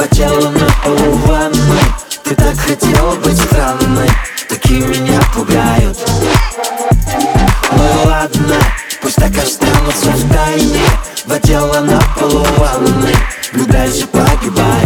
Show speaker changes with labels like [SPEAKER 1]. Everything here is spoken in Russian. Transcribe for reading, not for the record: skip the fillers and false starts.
[SPEAKER 1] потела на полу ванны. Ты так хотела быть странной, такие меня пугают. Ну ладно, пусть так останутся в тайне. Потела на полу ванны, влюбляйся, погибай.